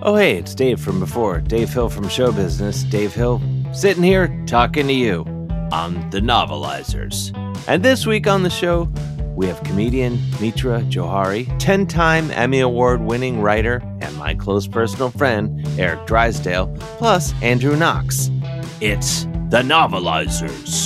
Oh, hey, it's Dave from before. Dave Hill from Show Business. Dave Hill sitting here talking to you on The Novelizers. And this week on the show, we have comedian Mitra Jouhari, 10-time Emmy Award-winning writer, and my close personal friend, Eric Drysdale, plus Andrew Knox. It's The Novelizers.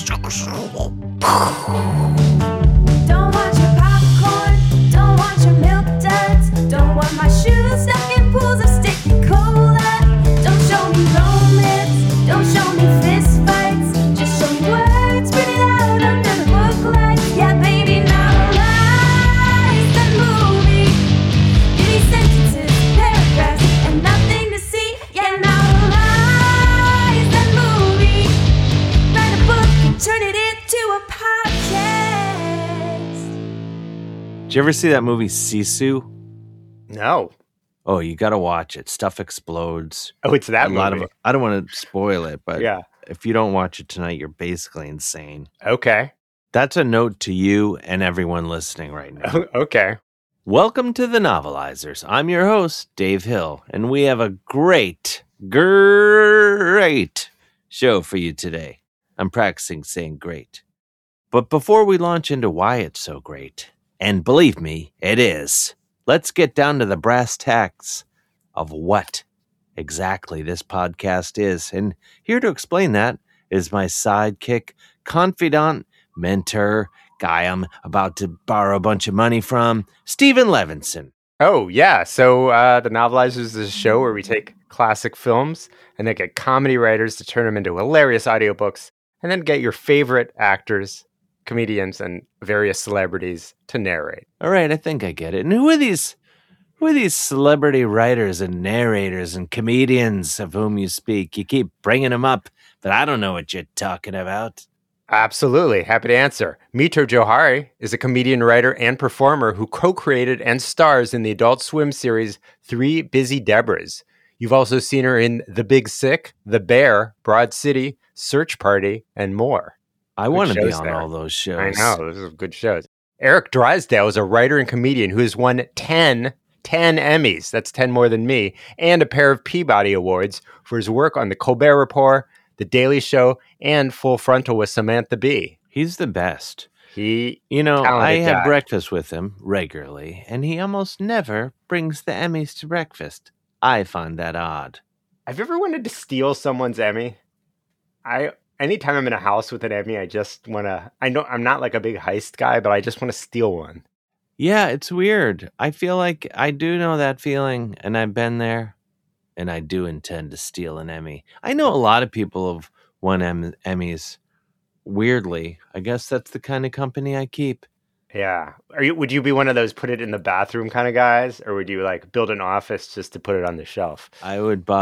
Don't want your popcorn, don't want your milk duds, don't want my shoes stuck in pools of sticky cola. Don't show me romance, don't show me fist fights, just show me words printed out under the booklet. Yeah, baby, novelize the movie. Give me sentences, paragraphs, and nothing to see. Yeah, novelize the movie. Write a book and turn it into a podcast. Did you ever see that movie Sisu? No. Oh, you got to watch it. Stuff explodes. Oh, it's that movie. I don't want to spoil it, but Yeah. if you don't watch it tonight, you're basically insane. Okay. That's a note to you and everyone listening right now. Okay. Welcome to The Novelizers. I'm your host, Dave Hill, and we have a great show for you today. I'm practicing saying great. But before we launch into why it's so great, and believe me, it is, let's get down to the brass tacks of what exactly this podcast is. And here to explain that is my sidekick, confidant, mentor, guy I'm about to borrow a bunch of money from, Stephen Levinson. Oh, yeah. So The Novelizers is a show where we take classic films and then get comedy writers to turn them into hilarious audiobooks and then get your favorite actors, comedians, and various celebrities to narrate. All right, I think I get it. And who are these celebrity writers and narrators and comedians of whom you speak? You keep bringing them up, but I don't know what you're talking about. Absolutely. Happy to answer. Mitra Jouhari is a comedian, writer, and performer who co-created and stars in the Adult Swim series Three Busy Debras. You've also seen her in The Big Sick, The Bear, Broad City, Search Party, and more. I want to be shows on there. all those shows. I know. Those are good shows. Eric Drysdale is a writer and comedian who has won 10 Emmys. That's 10 more than me. And a pair of Peabody Awards for his work on The Colbert Report, The Daily Show, and Full Frontal with Samantha Bee. He's the best. I I had guy. breakfast with him regularly, and he almost never brings the Emmys to breakfast. I find that odd. Have you ever wanted to steal someone's Emmy? Anytime I'm in a house with an Emmy, I just want to, I know I'm not like a big heist guy, but I just want to steal one. Yeah, it's weird. I feel like I do know that feeling, and I've been there, and I do intend to steal an Emmy. I know a lot of people have won Emmys. Weirdly, I guess that's the kind of company I keep. Yeah. Would you be one of those put it in the bathroom kind of guys, or would you like build an office just to put it on the shelf? I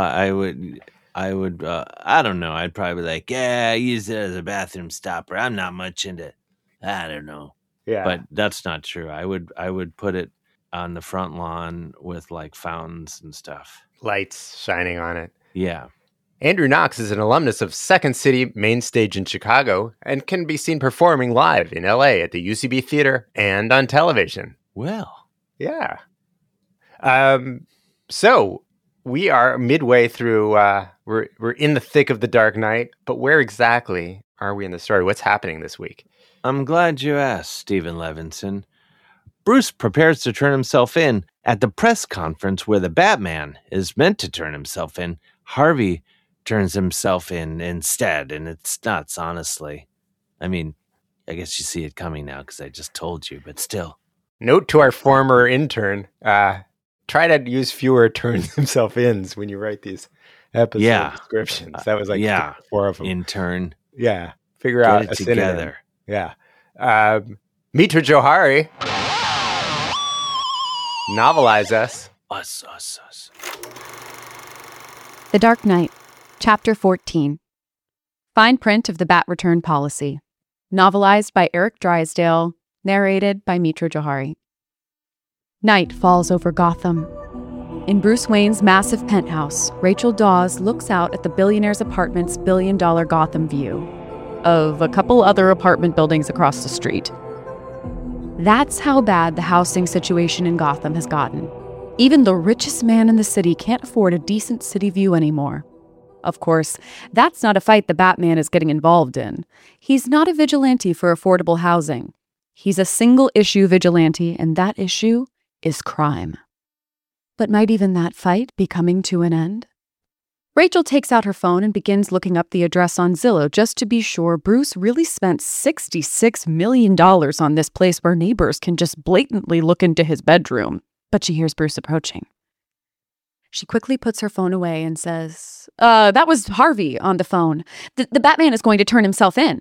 don't know. I'd probably be like, yeah, I use it as a bathroom stopper. I'm not much into, I don't know. Yeah. But that's not true. I would put it on the front lawn with like fountains and stuff. Lights shining on it. Yeah. Andrew Knox is an alumnus of Second City Main Stage in Chicago and can be seen performing live in LA at the UCB Theater and on television. Well, Yeah. So we are midway through, we're in the thick of the Dark Knight, but where exactly are we in the story? What's happening this week? I'm glad you asked, Stephen Levinson. Bruce prepares to turn himself in at the press conference where the Batman is meant to turn himself in. Harvey turns himself in instead, and it's nuts, honestly. I mean, I guess you see it coming now because I just told you, but still. Note to our former intern, try to use fewer turns himself ins when you write these episode descriptions. That was like 4 of them. Intern. Yeah. Figure Get out it a synonym. together. Yeah. Mitra Jouhari. Novelize us. Us. The Dark Knight, Chapter 14. Fine print of the Bat Return Policy. Novelized by Eric Drysdale. Narrated by Mitra Jouhari. Night falls over Gotham. In Bruce Wayne's massive penthouse, Rachel Dawes looks out at the billionaire's apartment's billion-dollar Gotham view of a couple other apartment buildings across the street. That's how bad the housing situation in Gotham has gotten. Even the richest man in the city can't afford a decent city view anymore. Of course, that's not a fight the Batman is getting involved in. He's not a vigilante for affordable housing. He's a single-issue vigilante, and that issue is crime. But might even that fight be coming to an end? Rachel takes out her phone and begins looking up the address on Zillow just to be sure Bruce really spent $66 million on this place where neighbors can just blatantly look into his bedroom. But she hears Bruce approaching. She quickly puts her phone away and says, that was Harvey on the phone. The Batman is going to turn himself in.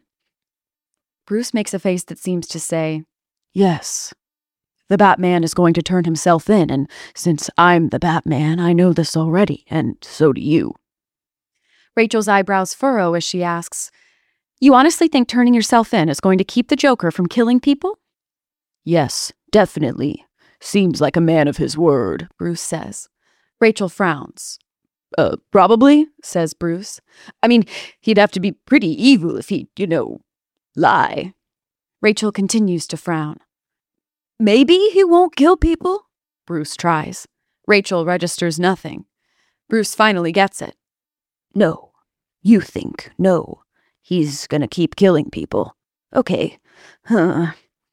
Bruce makes a face that seems to say, yes, the Batman is going to turn himself in, and since I'm the Batman, I know this already, and so do you. Rachel's eyebrows furrow as she asks, you honestly think turning yourself in is going to keep the Joker from killing people? Yes, definitely. Seems like a man of his word, Bruce says. Rachel frowns. Probably, says Bruce. I mean, he'd have to be pretty evil if he'd, lie. Rachel continues to frown. Maybe he won't kill people? Bruce tries. Rachel registers nothing. Bruce finally gets it. No. You think no. He's gonna keep killing people. Okay. I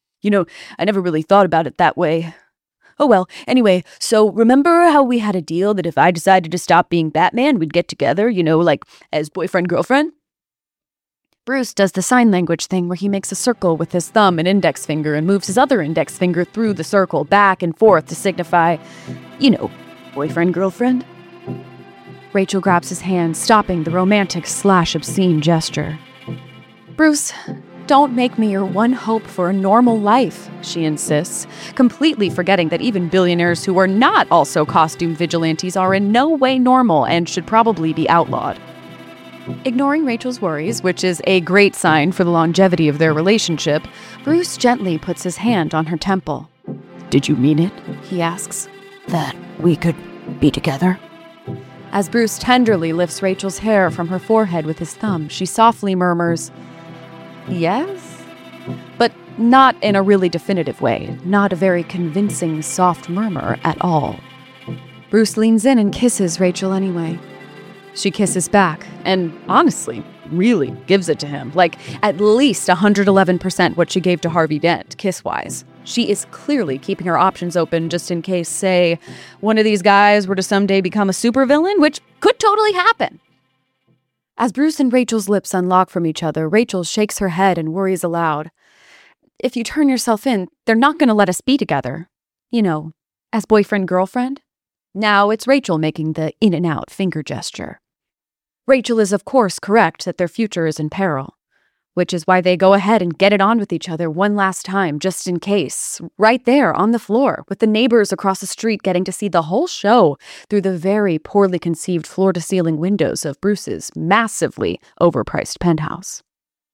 never really thought about it that way. Oh well, anyway, so remember how we had a deal that if I decided to stop being Batman, we'd get together, like as boyfriend-girlfriend? Bruce does the sign language thing where he makes a circle with his thumb and index finger and moves his other index finger through the circle back and forth to signify, boyfriend-girlfriend. Rachel grabs his hand, stopping the romantic/obscene gesture. Bruce, don't make me your one hope for a normal life, she insists, completely forgetting that even billionaires who are not also costume vigilantes are in no way normal and should probably be outlawed. Ignoring Rachel's worries, which is a great sign for the longevity of their relationship, Bruce gently puts his hand on her temple. Did you mean it? He asks. That we could be together? As Bruce tenderly lifts Rachel's hair from her forehead with his thumb, she softly murmurs, yes? But not in a really definitive way, not a very convincing soft murmur at all. Bruce leans in and kisses Rachel anyway. She kisses back, and honestly, really gives it to him, like at least 111% what she gave to Harvey Dent, kiss-wise. She is clearly keeping her options open just in case, say, one of these guys were to someday become a supervillain, which could totally happen. As Bruce and Rachel's lips unlock from each other, Rachel shakes her head and worries aloud. If you turn yourself in, they're not going to let us be together. As boyfriend-girlfriend. Now it's Rachel making the in-and-out finger gesture. Rachel is, of course, correct that their future is in peril, which is why they go ahead and get it on with each other one last time, just in case, right there on the floor, with the neighbors across the street getting to see the whole show through the very poorly conceived floor-to-ceiling windows of Bruce's massively overpriced penthouse.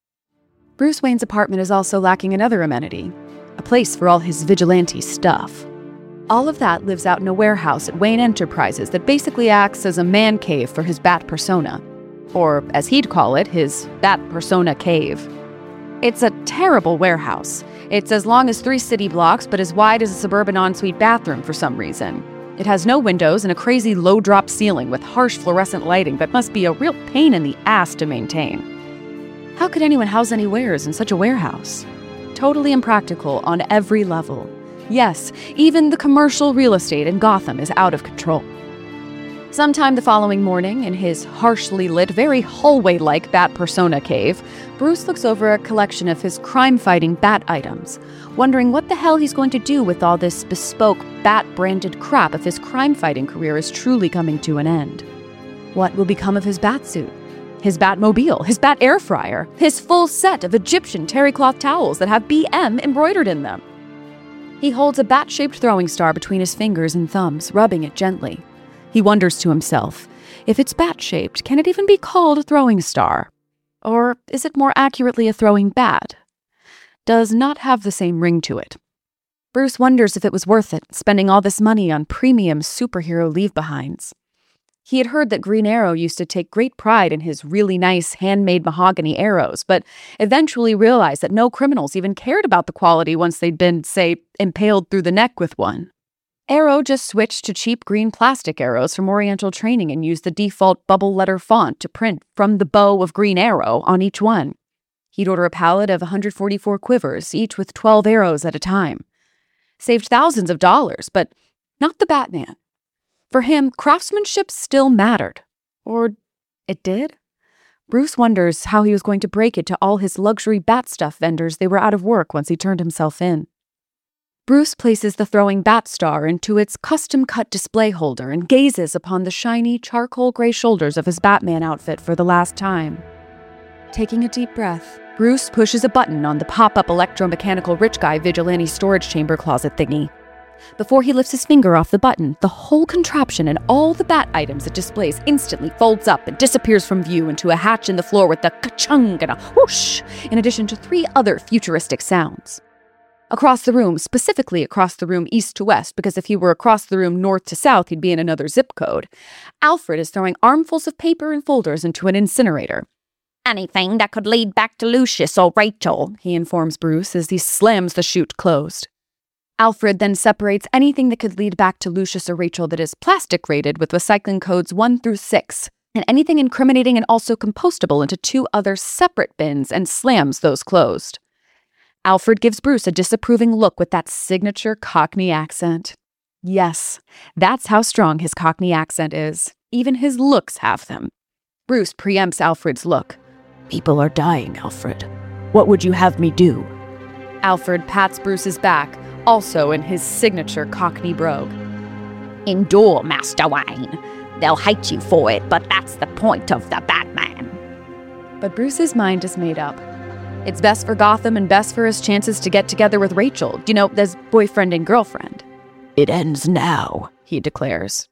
Bruce Wayne's apartment is also lacking another amenity, a place for all his vigilante stuff. All of that lives out in a warehouse at Wayne Enterprises that basically acts as a man cave for his Bat persona. Or, as he'd call it, his Bat persona cave. It's a terrible warehouse. It's as long as 3 city blocks, but as wide as a suburban ensuite bathroom for some reason. It has no windows and a crazy low-drop ceiling with harsh fluorescent lighting that must be a real pain in the ass to maintain. How could anyone house any wares in such a warehouse? Totally impractical on every level. Yes, even the commercial real estate in Gotham is out of control. Sometime the following morning, in his harshly lit, very hallway-like Bat persona cave, Bruce looks over a collection of his crime-fighting Bat items, wondering what the hell he's going to do with all this bespoke Bat-branded crap if his crime-fighting career is truly coming to an end. What will become of his Batsuit? His Batmobile? His Bat air fryer? His full set of Egyptian terry cloth towels that have BM embroidered in them? He holds a bat-shaped throwing star between his fingers and thumbs, rubbing it gently. He wonders to himself, if it's bat-shaped, can it even be called a throwing star? Or is it more accurately a throwing bat? Does not have the same ring to it. Bruce wonders if it was worth it, spending all this money on premium superhero leave-behinds. He had heard that Green Arrow used to take great pride in his really nice handmade mahogany arrows, but eventually realized that no criminals even cared about the quality once they'd been, say, impaled through the neck with one. Arrow just switched to cheap green plastic arrows from Oriental Training and used the default bubble letter font to print from the bow of Green Arrow on each one. He'd order a pallet of 144 quivers, each with 12 arrows at a time. Saved thousands of dollars, but not the Batman. For him, craftsmanship still mattered. Or it did? Bruce wonders how he was going to break it to all his luxury bat stuff vendors they were out of work once he turned himself in. Bruce places the throwing bat star into its custom-cut display holder and gazes upon the shiny, charcoal gray shoulders of his Batman outfit for the last time. Taking a deep breath, Bruce pushes a button on the pop-up electromechanical rich guy vigilante storage chamber closet thingy. Before he lifts his finger off the button, the whole contraption and all the bat items it displays instantly folds up and disappears from view into a hatch in the floor with a ka-chung and a whoosh, in addition to 3 other futuristic sounds. Across the room, specifically across the room east to west, because if he were across the room north to south, he'd be in another zip code, Alfred is throwing armfuls of paper and folders into an incinerator. "Anything that could lead back to Lucius or Rachel," he informs Bruce as he slams the chute closed. Alfred then separates anything that could lead back to Lucius or Rachel that is plastic rated with recycling codes 1 through 6, and anything incriminating and also compostable into 2 other separate bins and slams those closed. Alfred gives Bruce a disapproving look with that signature Cockney accent. Yes, that's how strong his Cockney accent is. Even his looks have them. Bruce preempts Alfred's look. "People are dying, Alfred. What would you have me do?" Alfred pats Bruce's back, also in his signature Cockney brogue. "Endure, Master Wayne. They'll hate you for it, but that's the point of the Batman." But Bruce's mind is made up. It's best for Gotham and best for his chances to get together with Rachel, as boyfriend and girlfriend. "It ends now," he declares.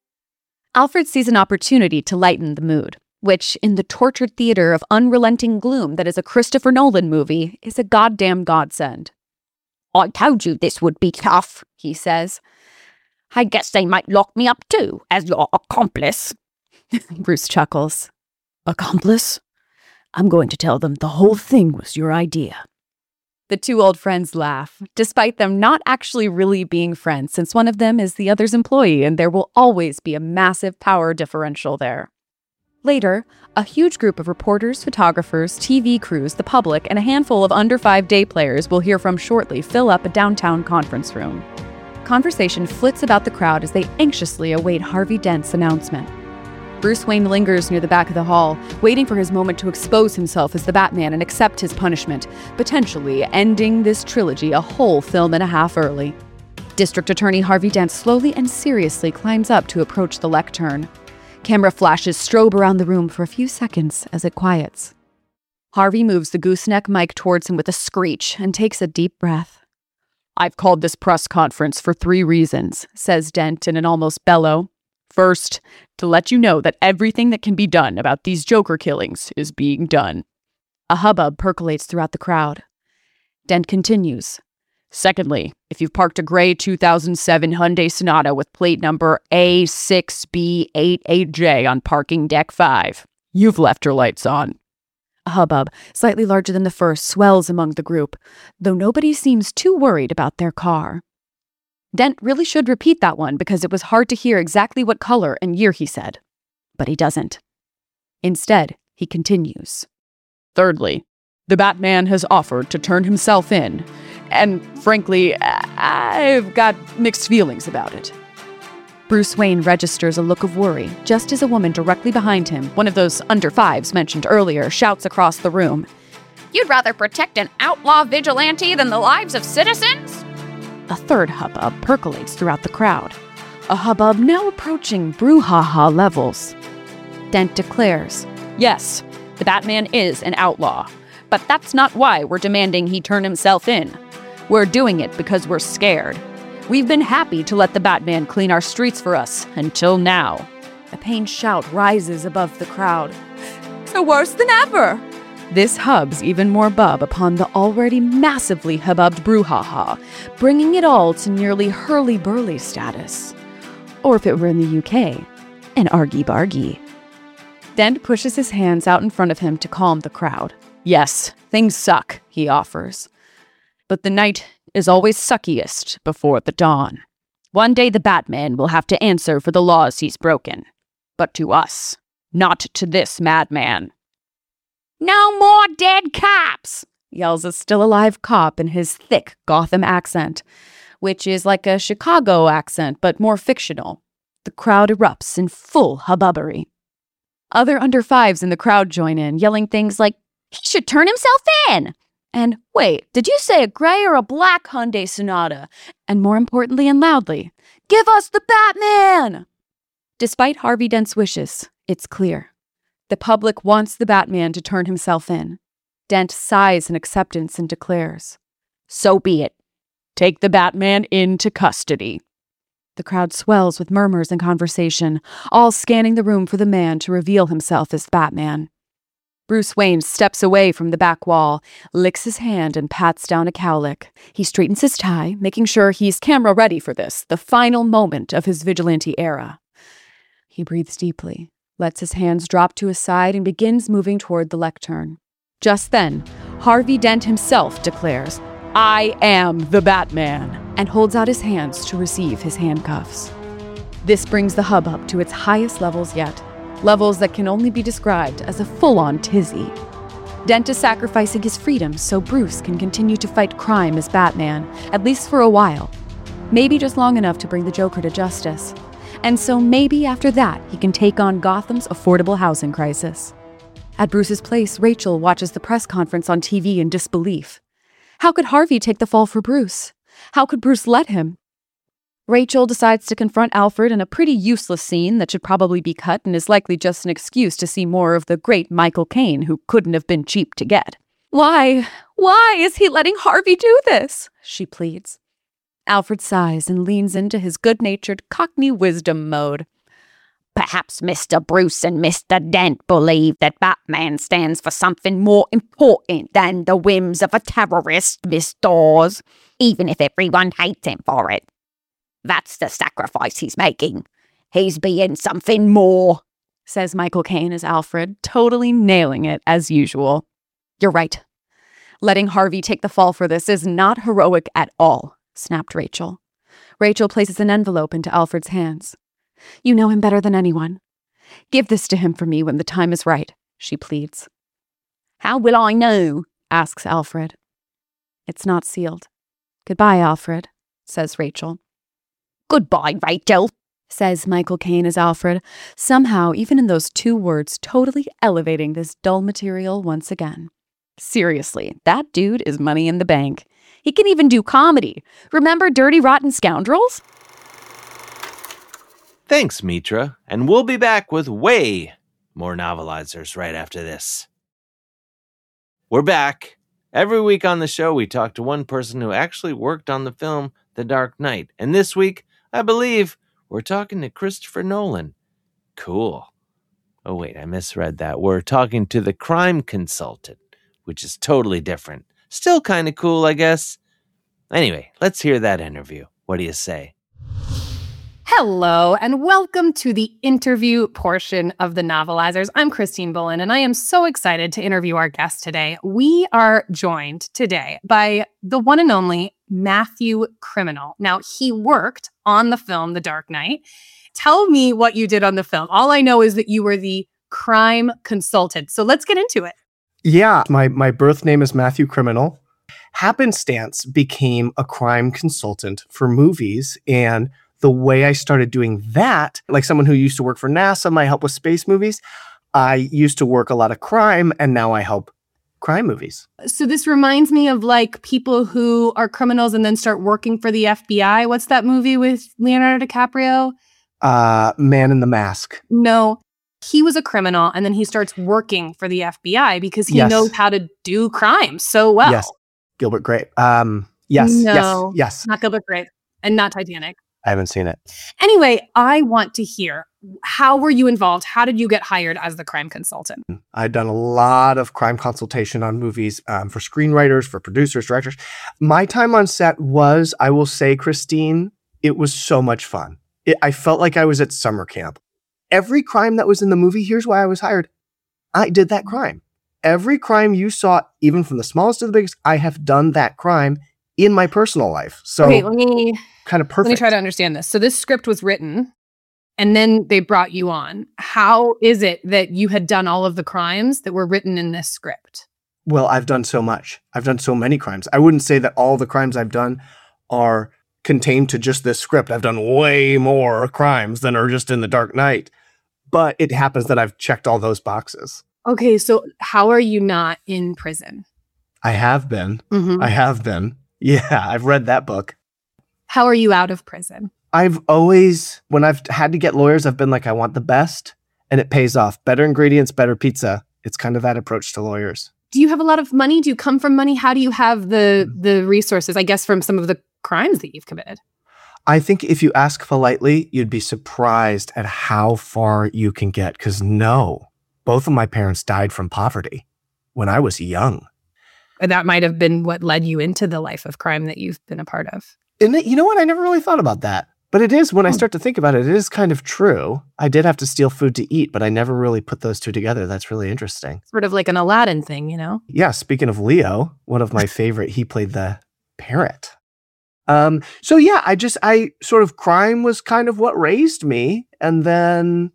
Alfred sees an opportunity to lighten the mood, which, in the tortured theater of unrelenting gloom that is a Christopher Nolan movie, is a goddamn godsend. "I told you this would be tough," he says. "I guess they might lock me up too, as your accomplice." Bruce chuckles. "Accomplice? I'm going to tell them the whole thing was your idea." The 2 old friends laugh, despite them not actually really being friends, since one of them is the other's employee, and there will always be a massive power differential there. Later, a huge group of reporters, photographers, TV crews, the public, and a handful of under-5 day players we'll hear from shortly fill up a downtown conference room. Conversation flits about the crowd as they anxiously await Harvey Dent's announcement. Bruce Wayne lingers near the back of the hall, waiting for his moment to expose himself as the Batman and accept his punishment, potentially ending this trilogy a whole film and a half early. District Attorney Harvey Dent slowly and seriously climbs up to approach the lectern. Camera flashes strobe around the room for a few seconds as it quiets. Harvey moves the gooseneck mic towards him with a screech and takes a deep breath. "I've called this press conference for 3 reasons, says Dent in an almost bellow. "First, to let you know that everything that can be done about these Joker killings is being done." A hubbub percolates throughout the crowd. Dent continues. "Secondly, if you've parked a gray 2007 Hyundai Sonata with plate number A6B88J on parking deck 5, you've left your lights on." A hubbub, slightly larger than the first, swells among the group, though nobody seems too worried about their car. Dent really should repeat that one because it was hard to hear exactly what color and year he said. But he doesn't. Instead, he continues. "Thirdly, the Batman has offered to turn himself in, and frankly, I've got mixed feelings about it." Bruce Wayne registers a look of worry, just as a woman directly behind him, one of those under-5s mentioned earlier, shouts across the room. "You'd rather protect an outlaw vigilante than the lives of citizens?" A third hubbub percolates throughout the crowd, a hubbub now approaching brouhaha levels. Dent declares, "Yes, the Batman is an outlaw, but that's not why we're demanding he turn himself in. We're doing it because we're scared. We've been happy to let the Batman clean our streets for us until now." A pained shout rises above the crowd. "So worse than ever!" This hubs even more bub upon the already massively hubbubbed brouhaha, bringing it all to nearly hurly-burly status. Or if it were in the UK, an argy-bargy. Dent pushes his hands out in front of him to calm the crowd. "Yes, things suck," he offers. "But the night is always suckiest before the dawn." One day the Batman will have to answer for the laws he's broken. But to us, not to this madman. No more dead cops, yells a still-alive cop in his thick Gotham accent, which is like a Chicago accent, but more fictional. The crowd erupts in full hubbubbery. Other under-5s in the crowd join in, yelling things like, he should turn himself in! And, wait, did you say a gray or a black Hyundai Sonata? And more importantly and loudly, give us the Batman! Despite Harvey Dent's wishes, it's clear. The public wants the Batman to turn himself in. Dent sighs in acceptance and declares, so be it. Take the Batman into custody. The crowd swells with murmurs and conversation, all scanning the room for the man to reveal himself as Batman. Bruce Wayne steps away from the back wall, licks his hand and pats down a cowlick. He straightens his tie, making sure he's camera ready for this, the final moment of his vigilante era. He breathes deeply, lets his hands drop to his side, and begins moving toward the lectern. Just then, Harvey Dent himself declares, I am the Batman, and holds out his hands to receive his handcuffs. This brings the hubbub to its highest levels yet, levels that can only be described as a full-on tizzy. Dent is sacrificing his freedom so Bruce can continue to fight crime as Batman, at least for a while. Maybe just long enough to bring the Joker to justice. And so maybe after that, he can take on Gotham's affordable housing crisis. At Bruce's place, Rachel watches the press conference on TV in disbelief. How could Harvey take the fall for Bruce? How could Bruce let him? Rachel decides to confront Alfred in a pretty useless scene that should probably be cut and is likely just an excuse to see more of the great Michael Caine, who couldn't have been cheap to get. Why is he letting Harvey do this? She pleads. Alfred sighs and leans into his good-natured Cockney wisdom mode. Perhaps Mr. Bruce and Mr. Dent believe that Batman stands for something more important than the whims of a terrorist, Miss Dawes, even if everyone hates him for it. That's the sacrifice he's making. He's being something more, says Michael Caine as Alfred, totally nailing it as usual. You're right. Letting Harvey take the fall for this is not heroic at all, snapped Rachel. Rachel places an envelope into Alfred's hands. You know him better than anyone. Give this to him for me when the time is right, she pleads. How will I know? Asks Alfred. It's not sealed. Goodbye, Alfred, says Rachel. Goodbye, Rachel, says Michael Caine as Alfred, somehow even in those two words totally elevating this dull material once again. Seriously, that dude is money in the bank. He can even do comedy. Remember Dirty Rotten Scoundrels? Thanks, Mitra, and we'll be back with way more novelizers right after this. We're back. Every week on the show, we talk to one person who actually worked on the film The Dark Knight, and this week, I believe, we're talking to Christopher Nolan. Cool. Oh, wait, I misread that. We're talking to the crime consultant, which is totally different. Still kind of cool, I guess. Anyway, let's hear that interview. What do you say? Hello, and welcome to the interview portion of the Novelizers. I'm Christine Bullen, and I am so excited to interview our guest today. We are joined today by the one and only Matthew Criminal. Now, he worked on the film The Dark Knight. Tell me what you did on the film. All I know is that you were the crime consultant. So let's get into it. Yeah, my birth name is Matthew Criminal. Happenstance became a crime consultant for movies, and the way I started doing that, like someone who used to work for NASA, might help with space movies, I used to work a lot of crime, and now I help crime movies. So this reminds me of like people who are criminals and then start working for the FBI. What's that movie with Leonardo DiCaprio? Man in the Mask. No, he was a criminal and then he starts working for the FBI because he knows how to do crime so well. Yes, Gilbert Grape. Yes, no, yes. Not Gilbert Grape and not Titanic. I haven't seen it. Anyway, I want to hear, how were you involved? How did you get hired as the crime consultant? I've done a lot of crime consultation on movies for screenwriters, for producers, directors. My time on set was, I will say, Christine, it was so much fun. I felt like I was at summer camp. Every crime that was in the movie, here's why I was hired. I did that crime. Every crime you saw, even from the smallest to the biggest, I have done that crime in my personal life. So Okay, let me kind of perfect. Let me try to understand this. So this script was written and then they brought you on. How is it that you had done all of the crimes that were written in this script? Well, I've done so much. I've done so many crimes. I wouldn't say that all the crimes I've done are contained to just this script. I've done way more crimes than are just in The Dark Knight. But it happens that I've checked all those boxes. Okay, so how are you not in prison? I have been. Mhm. I have been. Yeah, I've read that book. How are you out of prison? I've always, when I've had to get lawyers, I've been like, I want the best, and it pays off. Better ingredients, better pizza. It's kind of that approach to lawyers. Do you have a lot of money? Do you come from money? How do you have the resources, I guess, from some of the crimes that you've committed? I think if you ask politely, you'd be surprised at how far you can get. Because no, both of my parents died from poverty when I was young. And that might have been what led you into the life of crime that you've been a part of. And you know what? I never really thought about that. But it is, when I start to think about it, it is kind of true. I did have to steal food to eat, but I never really put those two together. That's really interesting. Sort of like an Aladdin thing, you know? Yeah, speaking of Leo, one of my favorite, he played the parrot. So yeah, I sort of, crime was kind of what raised me. And then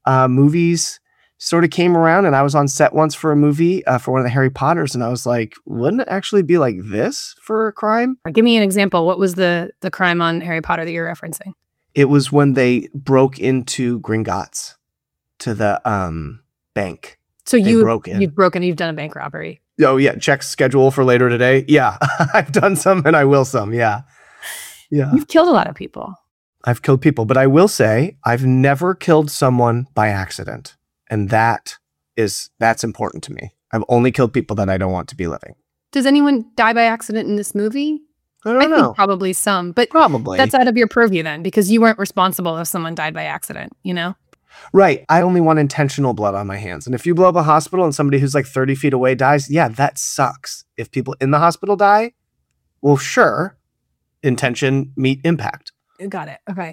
movies sort of came around, and I was on set once for a movie for one of the Harry Potters. And I was like, wouldn't it actually be like this for a crime? Give me an example. What was the crime on Harry Potter that you're referencing? It was when they broke into Gringotts to the bank. So They broke in. you've done a bank robbery. Oh yeah, check schedule for later today. Yeah, I've done some and I will some. Yeah. Yeah. You've killed a lot of people. I've killed people, but I will say I've never killed someone by accident. And that's important to me. I've only killed people that I don't want to be living. Does anyone die by accident in this movie? I don't know. think probably some, but Probably. that's out of your purview then, because you weren't responsible if someone died by accident, you know? Right. I only want intentional blood on my hands. And if you blow up a hospital and somebody who's like 30 feet away dies, yeah, that sucks. If people in the hospital die, well, sure. Intention meet impact. Got it. Okay.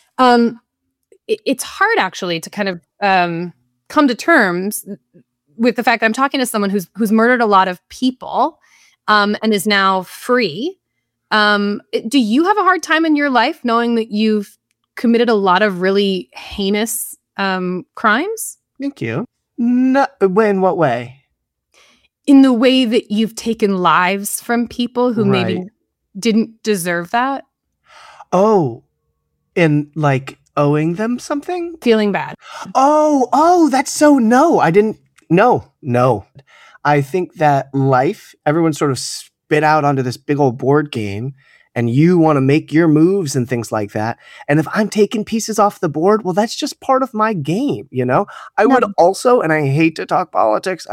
It's hard actually to kind of come to terms with the fact that I'm talking to someone who's murdered a lot of people and is now free. Do you have a hard time in your life knowing that you've committed a lot of really heinous crimes? Thank you. No, in what way? In the way that you've taken lives from people who maybe Right. didn't deserve that? Oh, in like owing them something? Feeling bad. Oh, that's so no. I didn't. No. I think that life, everyone's sort of spit out onto this big old board game, and you want to make your moves and things like that. And if I'm taking pieces off the board, well, that's just part of my game, you know? I would also, and I hate to talk politics.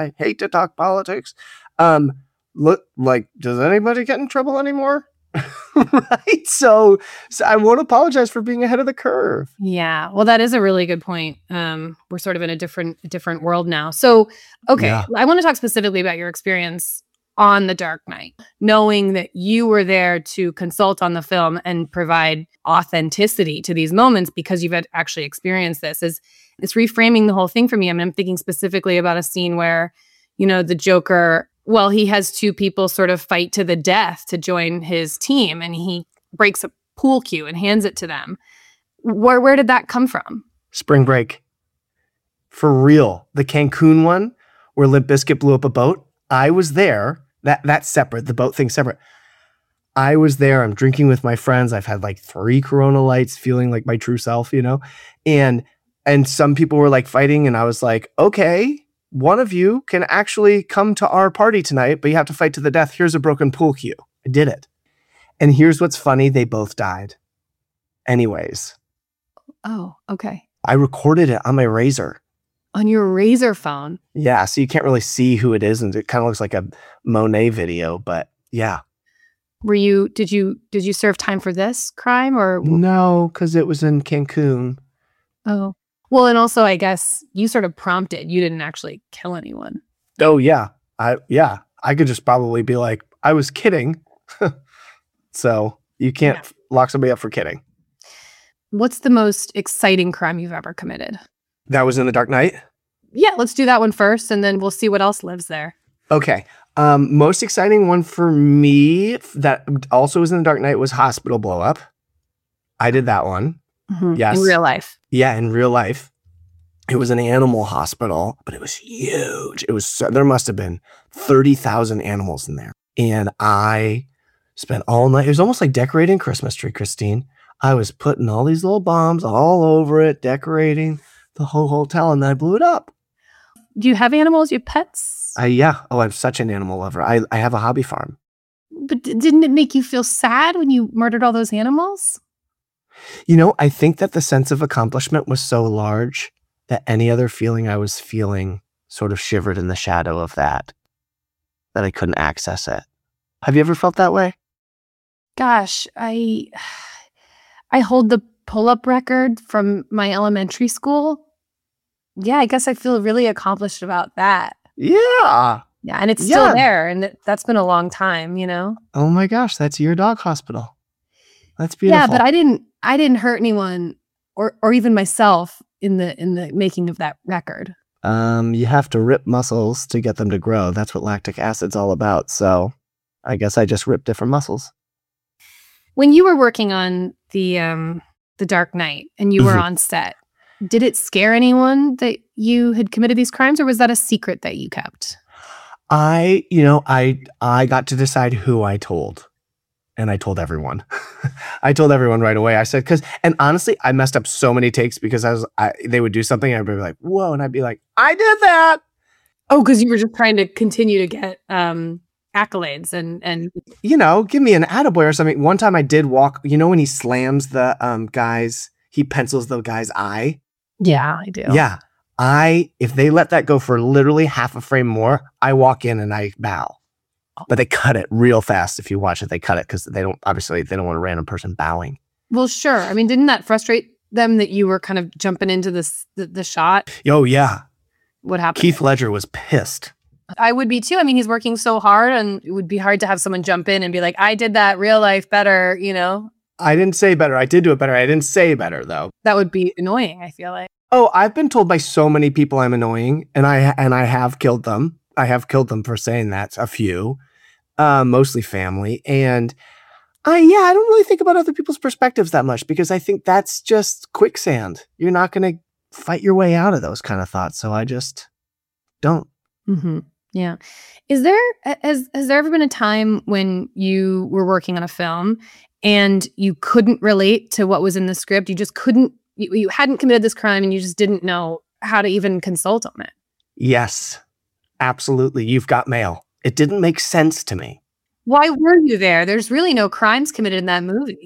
Look, like, does anybody get in trouble anymore? Right? So I won't apologize for being ahead of the curve. Yeah. Well, that is a really good point. We're sort of in a different world now. So, okay, Yeah. I want to talk specifically about your experience on The Dark Knight, knowing that you were there to consult on the film and provide authenticity to these moments because you've had actually experienced this. It's reframing the whole thing for me. I mean, I'm thinking specifically about a scene where, the Joker, well, he has two people sort of fight to the death to join his team, and he breaks a pool cue and hands it to them. Where did that come from? Spring Break. For real. The Cancun one where Limp Bizkit blew up a boat. I was there. That's separate. The boat thing's separate. I was there. I'm drinking with my friends. I've had like 3 Corona Lights, feeling like my true self, And some people were like fighting, and I was like, okay, one of you can actually come to our party tonight, but you have to fight to the death. Here's a broken pool cue. I did it. And here's what's funny. They both died. Anyways, Oh, okay. I recorded it on my Razor. On your Razor phone. Yeah, so you can't really see who it is, and it kind of looks like a Monet video, but yeah. Did you serve time for this crime or? No, because it was in Cancun. Oh, well, and also I guess you sort of prompted. You didn't actually kill anyone. Oh yeah, I could just probably be like, I was kidding. So you can't lock somebody up for kidding. What's the most exciting crime you've ever committed? That was in The Dark Knight? Yeah, let's do that one first, and then we'll see what else lives there. Okay. Most exciting one for me that also was in the Dark Knight was Hospital Blow Up. I did that one. Yes. In real life. Yeah, in real life. It was an animal hospital, but it was huge. There must have been 30,000 animals in there. And I spent all night. It was almost like decorating a Christmas tree, Christine. I was putting all these little bombs all over it, decorating the whole hotel, and then I blew it up. Do you have animals? You have pets? Yeah. Oh, I'm such an animal lover. I have a hobby farm. But didn't it make you feel sad when you murdered all those animals? I think that the sense of accomplishment was so large that any other feeling I was feeling sort of shivered in the shadow of that I couldn't access it. Have you ever felt that way? Gosh, I hold the pull-up record from my elementary school. Yeah, I guess I feel really accomplished about that. Yeah. Yeah, and it's still Yeah. there, and that's been a long time, Oh my gosh, that's your dog hospital. That's beautiful. Yeah, but I didn't hurt anyone or even myself in the making of that record. You have to rip muscles to get them to grow. That's what lactic acid's all about. So I guess I just ripped different muscles. When you were working on the Dark Knight and you were Mhm. on set, did it scare anyone that you had committed these crimes, or was that a secret that you kept? I got to decide who I told. And I told everyone. I told everyone right away. I said, and honestly, I messed up so many takes because they would do something and I'd be like, whoa. And I'd be like, I did that. Oh, because you were just trying to continue to get accolades and Give me an attaboy or something. One time I did walk, when he slams the guys, he pencils the guy's eye. yeah, I do. Yeah. If they let that go for literally half a frame more, I walk in and I bow. But they cut it real fast. If you watch it, they cut it because they don't want a random person bowing. Well, sure. I mean, didn't that frustrate them that you were kind of jumping into the shot? Oh, yeah. What happened? Keith Ledger was pissed. I would be too. I mean, he's working so hard, and it would be hard to have someone jump in and be like, I did that real life better, I didn't say better. I did do it better. I didn't say better, though. That would be annoying, I feel like. Oh, I've been told by so many people I'm annoying, and I have killed them. I have killed them for saying that. A few. Mostly family. And I don't really think about other people's perspectives that much because I think that's just quicksand. You're not going to fight your way out of those kind of thoughts. So I just don't. Mm-hmm. Yeah. Has there ever been a time when you were working on a film and you couldn't relate to what was in the script? You just couldn't, you hadn't committed this crime and you just didn't know how to even consult on it? Yes, absolutely. You've got mail. It didn't make sense to me. Why were you there? There's really no crimes committed in that movie.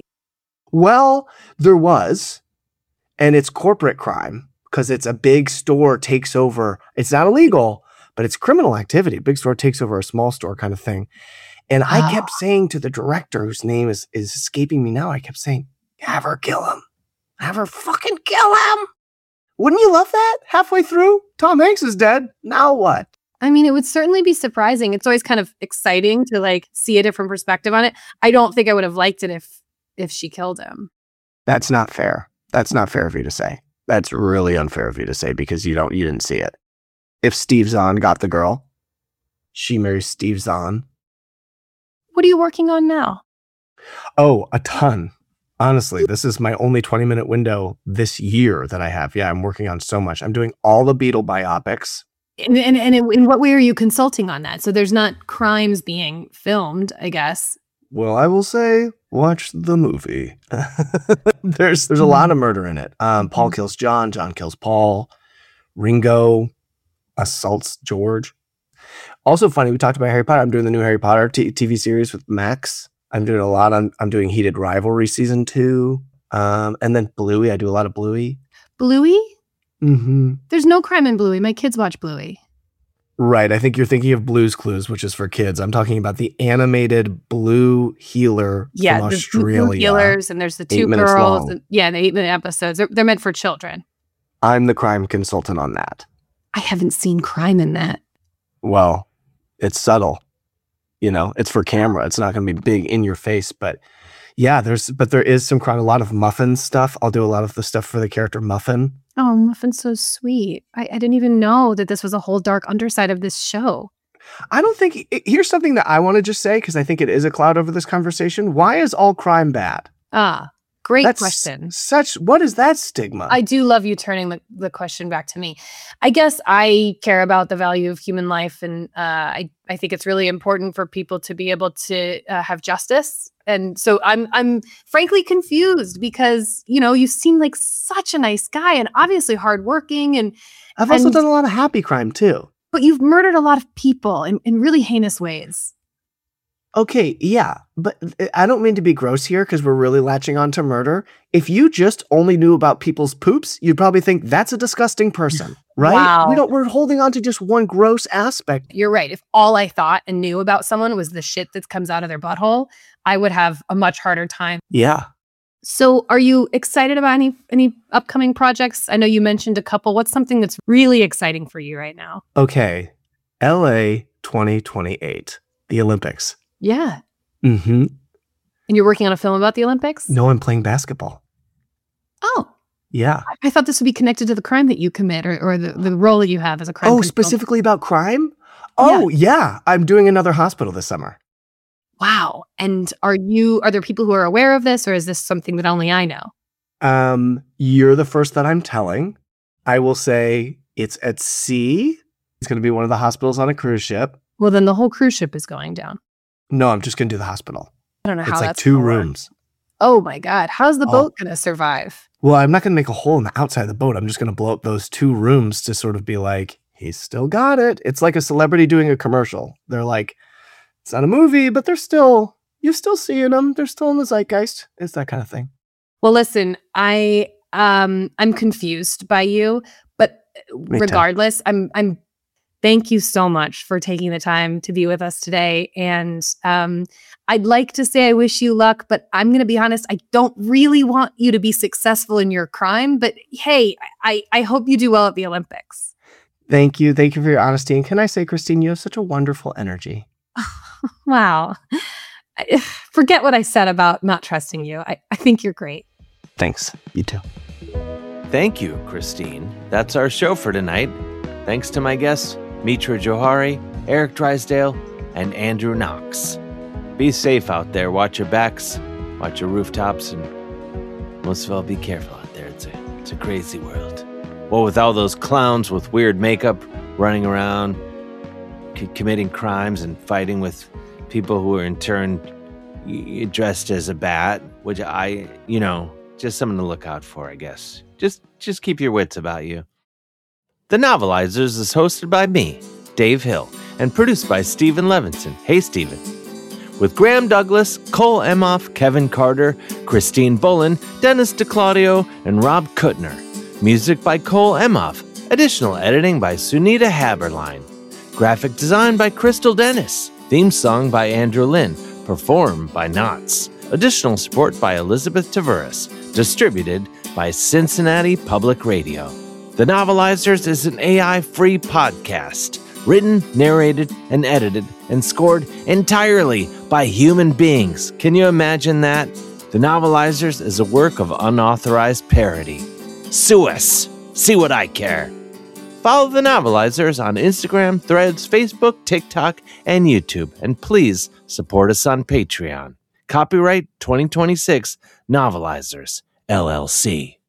Well, there was, and it's corporate crime because it's a big store takes over. It's not illegal, but it's criminal activity. Big store takes over a small store kind of thing. And I kept saying to the director, whose name is escaping me now, I kept saying, have her kill him. Have her fucking kill him. Wouldn't you love that? Halfway through, Tom Hanks is dead. Now what? I mean, it would certainly be surprising. It's always kind of exciting to see a different perspective on it. I don't think I would have liked it if she killed him. That's not fair. That's not fair of you to say. That's really unfair of you to say because you didn't see it. If Steve Zahn got the girl, she marries Steve Zahn. What are you working on now? Oh, a ton. Honestly, this is my only 20-minute window this year that I have. Yeah, I'm working on so much. I'm doing all the Beatle biopics. And in what way are you consulting on that? So there's not crimes being filmed, I guess. Well, I will say, watch the movie. There's a lot of murder in it. Paul kills John. John kills Paul. Ringo assaults George. Also funny, we talked about Harry Potter. I'm doing the new Harry Potter TV series with Max. I'm doing a lot on. I'm doing Heated Rivalry season 2. And then Bluey. I do a lot of Bluey. Bluey? Mm-hmm. There's no crime in Bluey. My kids watch Bluey. Right. I think you're thinking of Blue's Clues, which is for kids. I'm talking about the animated Blue Healer from Australia. The Blue Healers, and there's the 2 girls. And, the 8-minute episodes. They're meant for children. I'm the crime consultant on that. I haven't seen crime in that. Well, it's subtle. It's for camera. It's not going to be big in your face, but yeah, there is some crime. A lot of Muffin stuff. I'll do a lot of the stuff for the character Muffin. Oh, Muffin's so sweet. I didn't even know that this was a whole dark underside of this show. I don't think, here's something that I want to just say, because I think it is a cloud over this conversation. Why is all crime bad? Great question. What is that stigma? I do love you turning the question back to me. I guess I care about the value of human life, and I think it's really important for people to be able to have justice. And so I'm frankly confused because, you seem like such a nice guy and obviously hardworking. And I've also done a lot of happy crime too. But you've murdered a lot of people in really heinous ways. Okay, yeah, but I don't mean to be gross here because we're really latching on to murder. If you just only knew about people's poops, you'd probably think that's a disgusting person, right? Wow. We're holding on to just one gross aspect. You're right. If all I thought and knew about someone was the shit that comes out of their butthole, I would have a much harder time. Yeah. So are you excited about any upcoming projects? I know you mentioned a couple. What's something that's really exciting for you right now? Okay, LA 2028, the Olympics. Yeah. Mm-hmm. And you're working on a film about the Olympics? No, I'm playing basketball. Oh. Yeah. I thought this would be connected to the crime that you commit or the role that you have as a crime consultant. Specifically about crime? Oh, yeah. I'm doing another hospital this summer. Wow. And are there people who are aware of this, or is this something that only I know? You're the first that I'm telling. I will say it's at sea. It's going to be one of the hospitals on a cruise ship. Well, then the whole cruise ship is going down. No, I'm just going to do the hospital. I don't know how it's like that's 2 gonna work. rooms. Oh my God. How's the boat going to survive? Well, I'm not going to make a hole in the outside of the boat. I'm just going to blow up those 2 rooms to sort of be like, he's still got it. It's like a celebrity doing a commercial. They're like, it's not a movie, but you're still seeing them. They're still in the zeitgeist. It's that kind of thing. Well, listen, I'm confused by you, but regardless, I'm thank you so much for taking the time to be with us today. And I'd like to say I wish you luck, but I'm going to be honest, I don't really want you to be successful in your crime. But hey, I hope you do well at the Olympics. Thank you. Thank you for your honesty. And can I say, Christine, you have such a wonderful energy. Wow. Forget what I said about not trusting you. I think you're great. Thanks. You too. Thank you, Christine. That's our show for tonight. Thanks to my guests, Mitra Johari, Eric Drysdale, and Andrew Knox. Be safe out there. Watch your backs, watch your rooftops, and most of all, be careful out there. It's a crazy world. Well, with all those clowns with weird makeup running around, committing crimes and fighting with people who are in turn dressed as a bat, which just something to look out for, I guess. Just keep your wits about you. The Novelizers is hosted by me, Dave Hill, and produced by Stephen Levinson. Hey, Stephen. With Graham Douglas, Cole Emhoff, Kevin Carter, Christine Bullen, Dennis DeClaudio, and Rob Kuttner. Music by Cole Emhoff. Additional editing by Sunita Haberline. Graphic design by Crystal Dennis. Theme song by Andrew Lynn. Performed by Knots. Additional support by Elizabeth Taveras. Distributed by Cincinnati Public Radio. The Novelizers is an AI-free podcast. Written, narrated, and edited, and scored entirely by human beings. Can you imagine that? The Novelizers is a work of unauthorized parody. Sue us. See what I care. Follow The Novelizers on Instagram, Threads, Facebook, TikTok, and YouTube. And please support us on Patreon. Copyright 2026 Novelizers, LLC.